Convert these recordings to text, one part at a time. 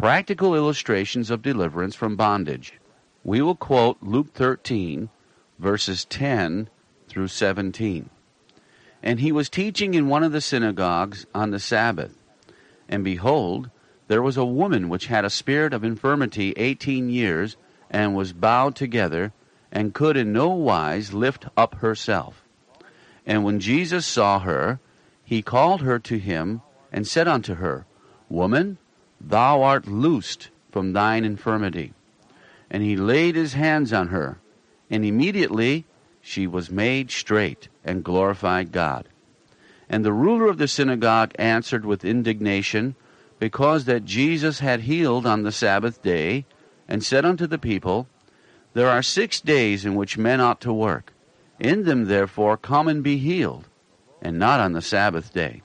practical illustrations of deliverance from bondage. We will quote Luke 13, verses 10 through 17. And he was teaching in one of the synagogues on the Sabbath. And behold, there was a woman which had a spirit of infirmity 18 years, and was bowed together, and could in no wise lift up herself. And when Jesus saw her, he called her to him, and said unto her, Woman, thou art loosed from thine infirmity. And he laid his hands on her, and immediately she was made straight, and glorified God. And the ruler of the synagogue answered with indignation, because that Jesus had healed on the Sabbath day, and said unto the people, There are 6 days in which men ought to work. In them therefore come and be healed, and not on the Sabbath day.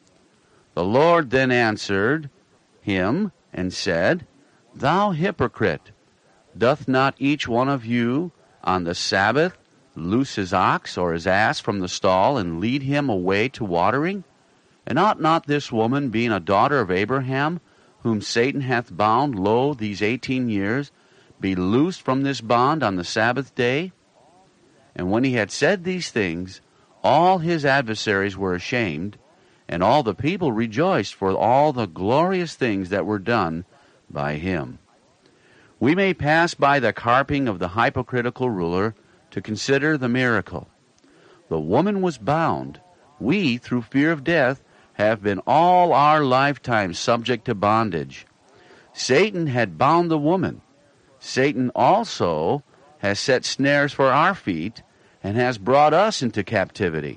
The Lord then answered him, and said, Thou hypocrite, doth not each one of you on the Sabbath loose his ox or his ass from the stall, and lead him away to watering? And ought not this woman, being a daughter of Abraham, whom Satan hath bound, lo, these 18 years, be loosed from this bond on the Sabbath day? And when he had said these things, all his adversaries were ashamed, and all the people rejoiced for all the glorious things that were done by him. We may pass by the carping of the hypocritical ruler to consider the miracle. The woman was bound. We, through fear of death, have been all our lifetime subject to bondage. Satan had bound the woman. Satan also has set snares for our feet, and has brought us into captivity.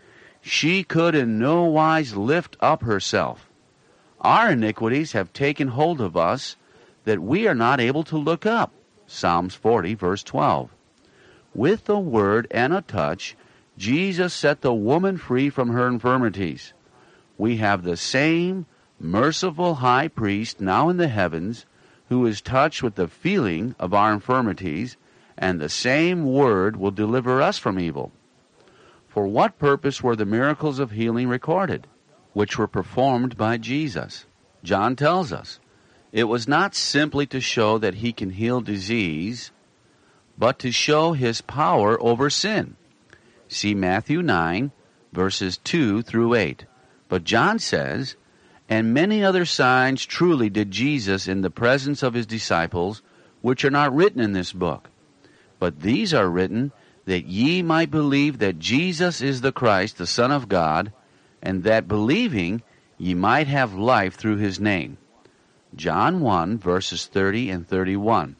She could in no wise lift up herself. Our iniquities have taken hold of us, that we are not able to look up. Psalms 40, verse 12. With a word and a touch, Jesus set the woman free from her infirmities. We have the same merciful high priest now in the heavens, who is touched with the feeling of our infirmities, and the same word will deliver us from evil. For what purpose were the miracles of healing recorded, which were performed by Jesus? John tells us, it was not simply to show that he can heal disease, but to show his power over sin. See Matthew 9, verses 2 through 8. But John says, And many other signs truly did Jesus in the presence of his disciples, which are not written in this book. But these are written, that ye might believe that Jesus is the Christ, the Son of God, and that believing ye might have life through his name. John 1, verses 30 and 31.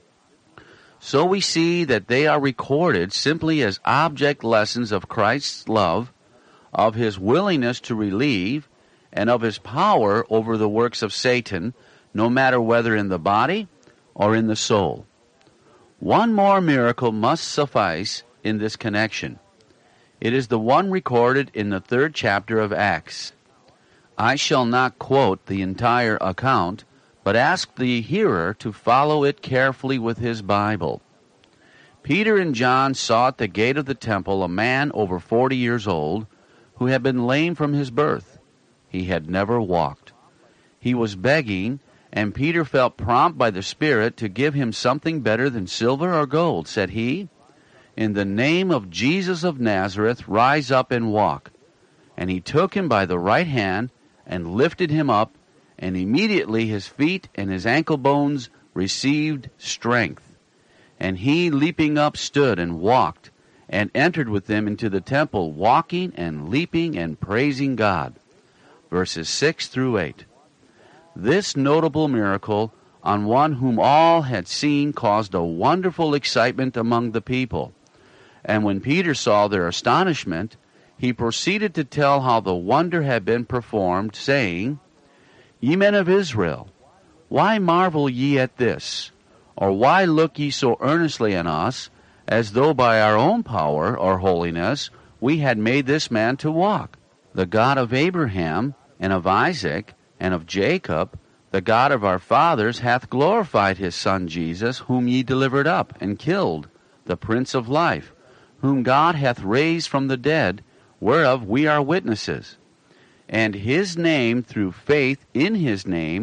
So we see that they are recorded simply as object lessons of Christ's love, of his willingness to relieve, and of his power over the works of Satan, no matter whether in the body or in the soul. One more miracle must suffice in this connection. It is the one recorded in the 3rd chapter of Acts. I shall not quote the entire account, but ask the hearer to follow it carefully with his Bible. Peter and John saw at the gate of the temple a man over 40 years old, who had been lame from his birth. He had never walked. He was begging, and Peter felt prompt by the Spirit to give him something better than silver or gold. Said he, In the name of Jesus of Nazareth, rise up and walk. And he took him by the right hand, and lifted him up, and immediately his feet and his ankle bones received strength. And he, leaping up, stood and walked, and entered with them into the temple, walking and leaping and praising God. Verses 6 through 8. This notable miracle on one whom all had seen caused a wonderful excitement among the people. And when Peter saw their astonishment, he proceeded to tell how the wonder had been performed, saying, Ye men of Israel, why marvel ye at this? Or why look ye so earnestly on us, as though by our own power or holiness we had made this man to walk? The God of Abraham, and of Isaac, and of Jacob, the God of our fathers, hath glorified his Son Jesus, whom ye delivered up, and killed, the Prince of life, whom God hath raised from the dead, whereof we are witnesses. And his name, through faith in his name,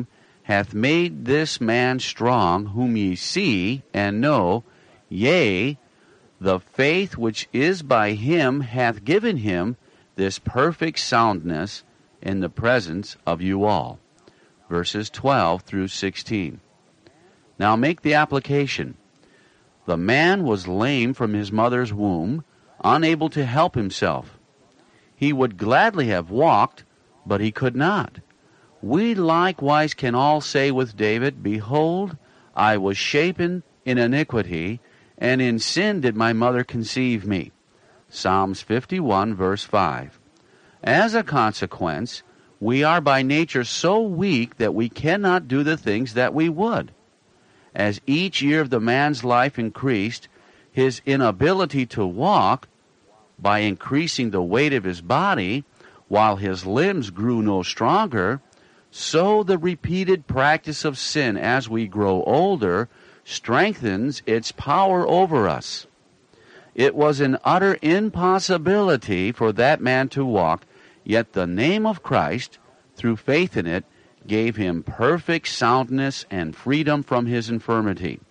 hath made this man strong, whom ye see and know, yea, the faith which is by him hath given him this perfect soundness in the presence of you all. Verses 12 through 16. Now make the application. The man was lame from his mother's womb, unable to help himself. He would gladly have walked, but he could not. We likewise can all say with David, Behold, I was shapen in iniquity, and in sin did my mother conceive me. Psalms 51, verse 5. As a consequence, we are by nature so weak that we cannot do the things that we would. As each year of the man's life increased, his inability to walk, by increasing the weight of his body, while his limbs grew no stronger, so the repeated practice of sin as we grow older strengthens its power over us. It was an utter impossibility for that man to walk, yet the name of Christ, through faith in it, gave him perfect soundness and freedom from his infirmity.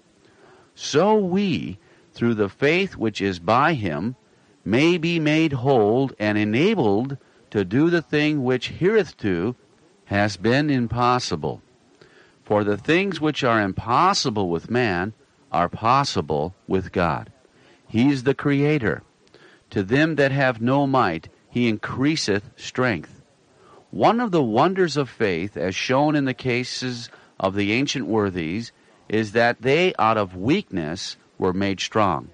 So we, through the faith which is by him, may be made whole and enabled to do the thing which heretofore has been impossible. For the things which are impossible with man are possible with God. He is the Creator. To them that have no might, he increaseth strength. One of the wonders of faith, as shown in the cases of the ancient worthies, is that they out of weakness were made strong.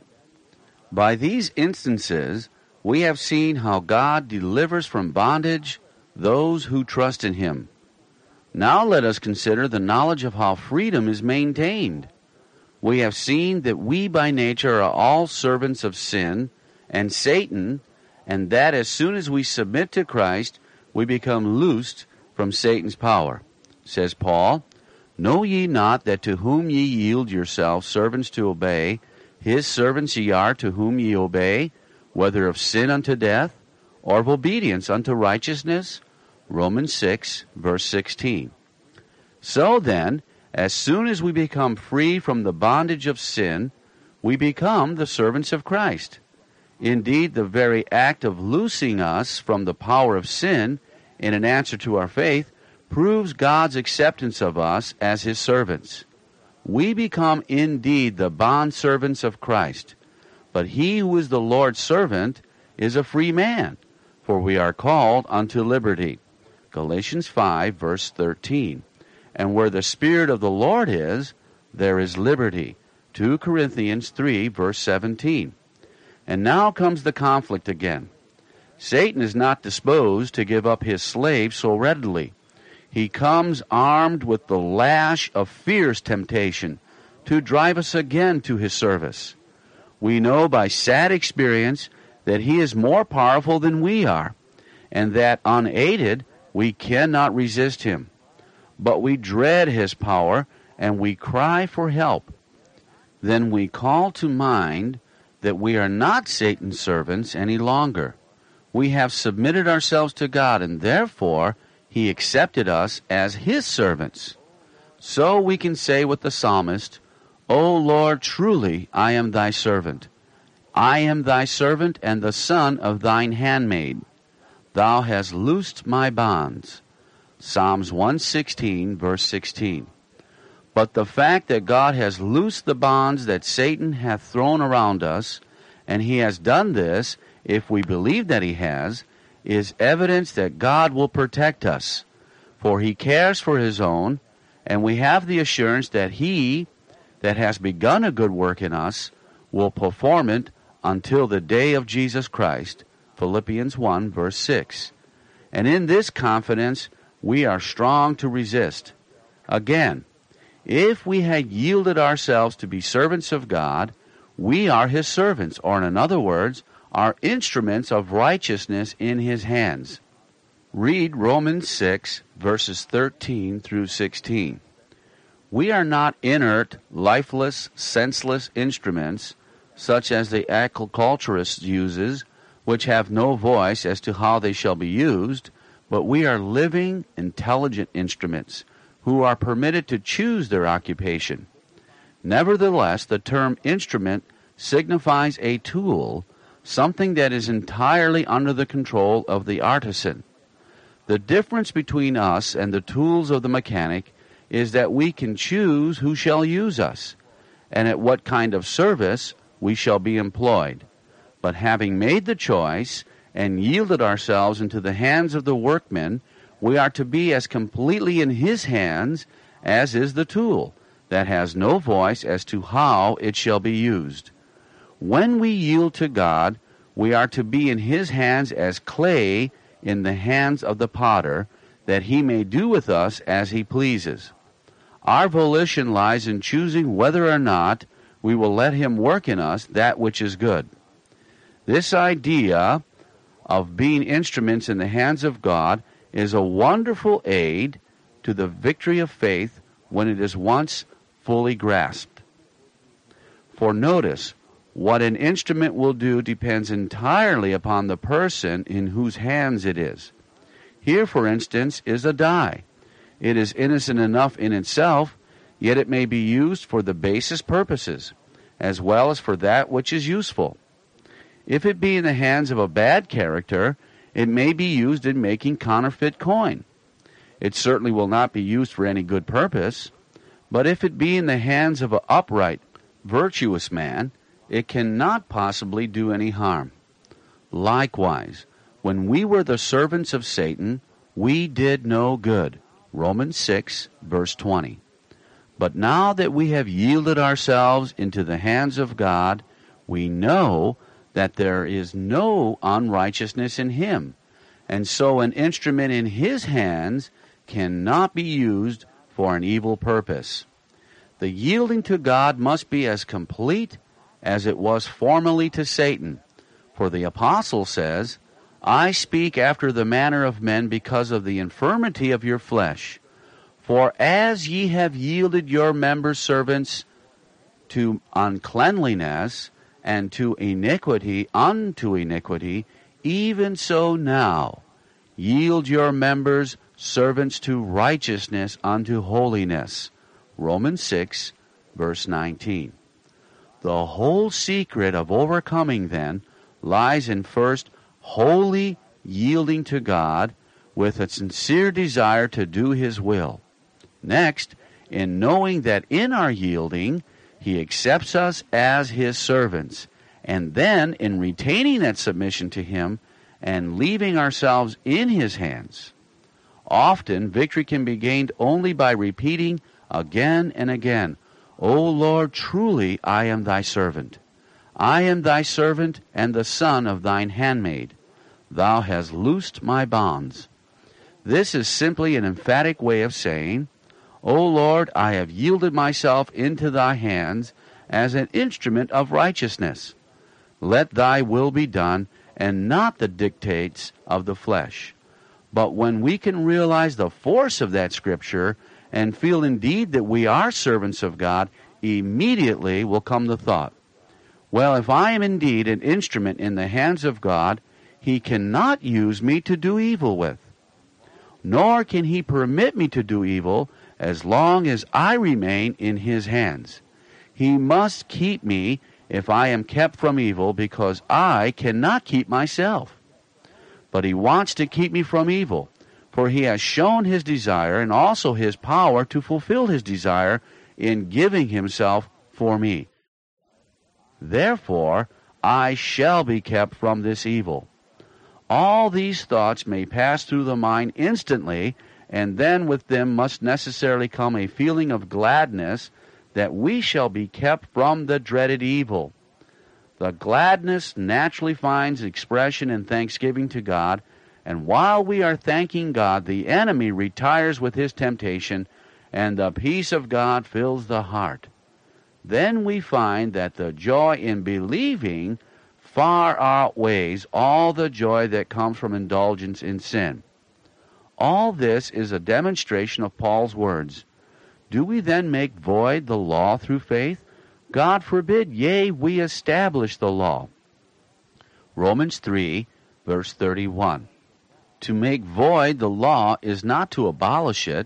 By these instances, we have seen how God delivers from bondage those who trust in him. Now let us consider the knowledge of how freedom is maintained. We have seen that we by nature are all servants of sin and Satan, and that as soon as we submit to Christ, we become loosed from Satan's power. Says Paul, Know ye not that to whom ye yield yourselves servants to obey, his servants ye are to whom ye obey, whether of sin unto death, or of obedience unto righteousness? Romans 6, verse 16. So then, as soon as we become free from the bondage of sin, we become the servants of Christ. Indeed, the very act of loosing us from the power of sin in an answer to our faith proves God's acceptance of us as his servants. We become indeed the bondservants of Christ, but he who is the Lord's servant is a free man, for we are called unto liberty. Galatians 5, verse 13. And where the Spirit of the Lord is, there is liberty. 2 Corinthians 3, verse 17. And now comes the conflict again. Satan is not disposed to give up his slave so readily. He comes armed with the lash of fierce temptation to drive us again to his service. We know by sad experience that he is more powerful than we are, and that unaided we cannot resist him. But we dread his power, and we cry for help. Then we call to mind that we are not Satan's servants any longer. We have submitted ourselves to God, and therefore he accepted us as his servants. So we can say with the psalmist, O Lord, truly I am thy servant. I am thy servant and the son of thine handmaid. Thou hast loosed my bonds. Psalms 116, verse 16. But the fact that God has loosed the bonds that Satan hath thrown around us, and he has done this, if we believe that he has, is evidence that God will protect us. For he cares for his own, and we have the assurance that he that has begun a good work in us will perform it until the day of Jesus Christ. Philippians 1, verse 6. And in this confidence we are strong to resist. Again, if we had yielded ourselves to be servants of God, we are his servants, or in other words, are instruments of righteousness in his hands. Read Romans 6, verses 13 through 16. We are not inert, lifeless, senseless instruments, such as the agriculturist uses, which have no voice as to how they shall be used, but we are living, intelligent instruments, who are permitted to choose their occupation. Nevertheless, the term instrument signifies a tool, something that is entirely under the control of the artisan. The difference between us and the tools of the mechanic is that we can choose who shall use us, and at what kind of service we shall be employed. But having made the choice and yielded ourselves into the hands of the workman, we are to be as completely in his hands as is the tool, that has no voice as to how it shall be used. When we yield to God, we are to be in his hands as clay in the hands of the potter, that he may do with us as he pleases. Our volition lies in choosing whether or not we will let him work in us that which is good. This idea of being instruments in the hands of God is a wonderful aid to the victory of faith when it is once fully grasped. For notice, what an instrument will do depends entirely upon the person in whose hands it is. Here, for instance, is a die. It is innocent enough in itself, yet it may be used for the basest purposes, as well as for that which is useful. If it be in the hands of a bad character, it may be used in making counterfeit coin. It certainly will not be used for any good purpose. But if it be in the hands of an upright, virtuous man, it cannot possibly do any harm. Likewise, when we were the servants of Satan, we did no good. Romans 6, verse 20. But now that we have yielded ourselves into the hands of God, we know that there is no unrighteousness in him, and so an instrument in his hands cannot be used for an evil purpose. The yielding to God must be as complete as it was formerly to Satan. For the apostle says, I speak after the manner of men because of the infirmity of your flesh. For as ye have yielded your members servants to uncleanliness, and to iniquity unto iniquity, even so now yield your members servants to righteousness unto holiness. Romans 6, verse 19. The whole secret of overcoming, then, lies in first wholly yielding to God with a sincere desire to do his will. Next, in knowing that in our yielding he accepts us as his servants, and then in retaining that submission to him and leaving ourselves in his hands. Often victory can be gained only by repeating again and again, O Lord, truly I am thy servant. I am thy servant and the son of thine handmaid. Thou hast loosed my bonds. This is simply an emphatic way of saying, O Lord, I have yielded myself into thy hands as an instrument of righteousness. Let thy will be done, and not the dictates of the flesh. But when we can realize the force of that scripture and feel indeed that we are servants of God, immediately will come the thought, well, if I am indeed an instrument in the hands of God, he cannot use me to do evil with. Nor can he permit me to do evil as long as I remain in his hands. He must keep me if I am kept from evil, because I cannot keep myself. But he wants to keep me from evil, for he has shown his desire and also his power to fulfill his desire in giving himself for me. Therefore, I shall be kept from this evil. All these thoughts may pass through the mind instantly, and then with them must necessarily come a feeling of gladness that we shall be kept from the dreaded evil. The gladness naturally finds expression in thanksgiving to God, and while we are thanking God, the enemy retires with his temptation, and the peace of God fills the heart. Then we find that the joy in believing far outweighs all the joy that comes from indulgence in sin. All this is a demonstration of Paul's words. Do we then make void the law through faith? God forbid, yea, we establish the law. Romans 3, verse 31. To make void the law is not to abolish it,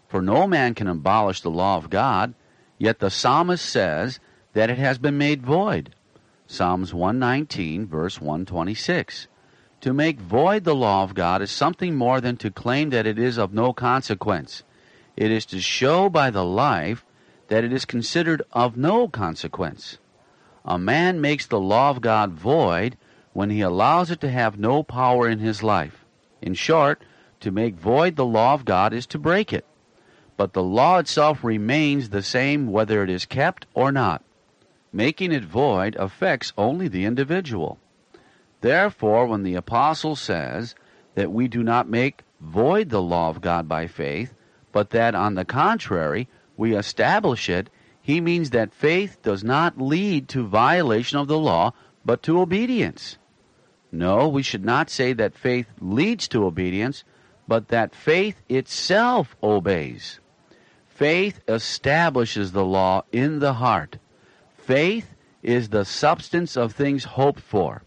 For no man can abolish the law of God, yet the psalmist says that it has been made void. Psalms 119, verse 126. To make void the law of God is something more than to claim that it is of no consequence. It is to show by the life that it is considered of no consequence. A man makes the law of God void when he allows it to have no power in his life. In short, to make void the law of God is to break it. But the law itself remains the same whether it is kept or not. Making it void affects only the individual. Therefore, when the apostle says that we do not make void the law of God by faith, but that on the contrary we establish it, he means that faith does not lead to violation of the law, but to obedience. No, we should not say that faith leads to obedience, but that faith itself obeys. Faith establishes the law in the heart. Faith is the substance of things hoped for.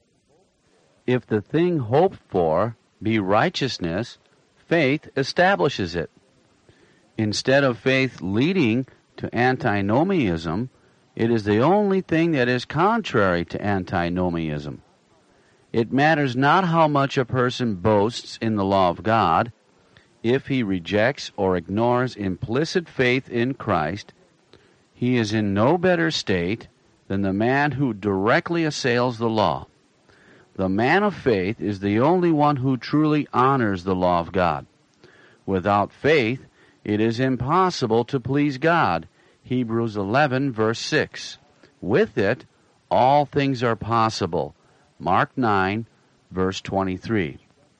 If the thing hoped for be righteousness, faith establishes it. Instead of faith leading to antinomianism, it is the only thing that is contrary to antinomianism. It matters not how much a person boasts in the law of God. If he rejects or ignores implicit faith in Christ, he is in no better state than the man who directly assails the law. The man of faith is the only one who truly honors the law of God. Without faith, it is impossible to please God. Hebrews 11, verse 6. With it, all things are possible. Mark 9, verse 23.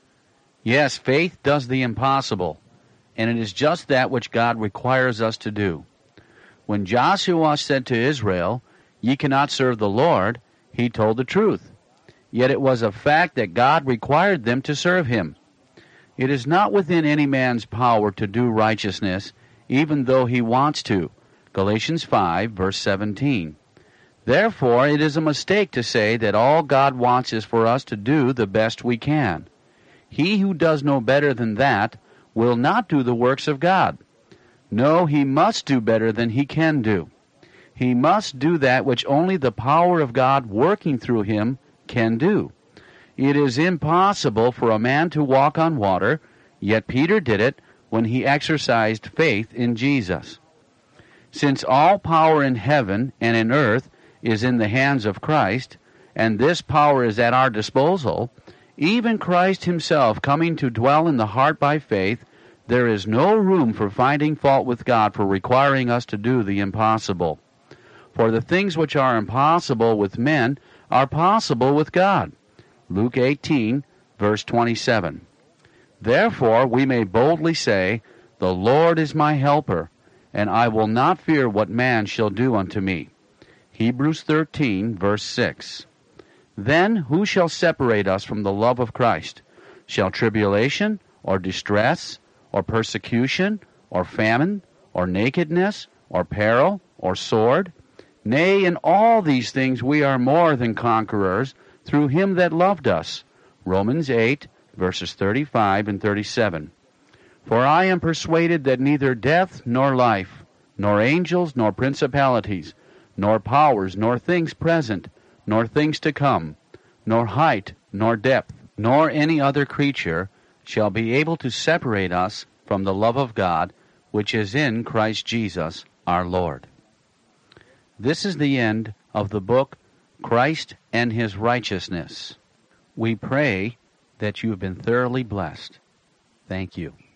Yes, faith does the impossible, and it is just that which God requires us to do. When Joshua said to Israel, "Ye cannot serve the Lord," he told the truth. Yet it was a fact that God required them to serve him. It is not within any man's power to do righteousness, even though he wants to. Galatians 5, verse 17. Therefore, it is a mistake to say that all God wants is for us to do the best we can. He who does no better than that will not do the works of God. No, he must do better than he can do. He must do that which only the power of God working through him can do. It is impossible for a man to walk on water, yet Peter did it when he exercised faith in Jesus. Since all power in heaven and in earth is in the hands of Christ, and this power is at our disposal, even Christ himself coming to dwell in the heart by faith, there is no room for finding fault with God for requiring us to do the impossible. For the things which are impossible with men are possible with God. Luke 18, verse 27. Therefore we may boldly say, "The Lord is my helper, and I will not fear what man shall do unto me." Hebrews 13, verse 6. Then who shall separate us from the love of Christ? Shall tribulation, or distress, or persecution, or famine, or nakedness, or peril, or sword? Nay, in all these things we are more than conquerors through him that loved us. Romans 8, verses 35 and 37. For I am persuaded that neither death nor life, nor angels nor principalities, nor powers, nor things present, nor things to come, nor height, nor depth, nor any other creature shall be able to separate us from the love of God, which is in Christ Jesus our Lord. This is the end of the book, Christ and His Righteousness. We pray that you have been thoroughly blessed. Thank you.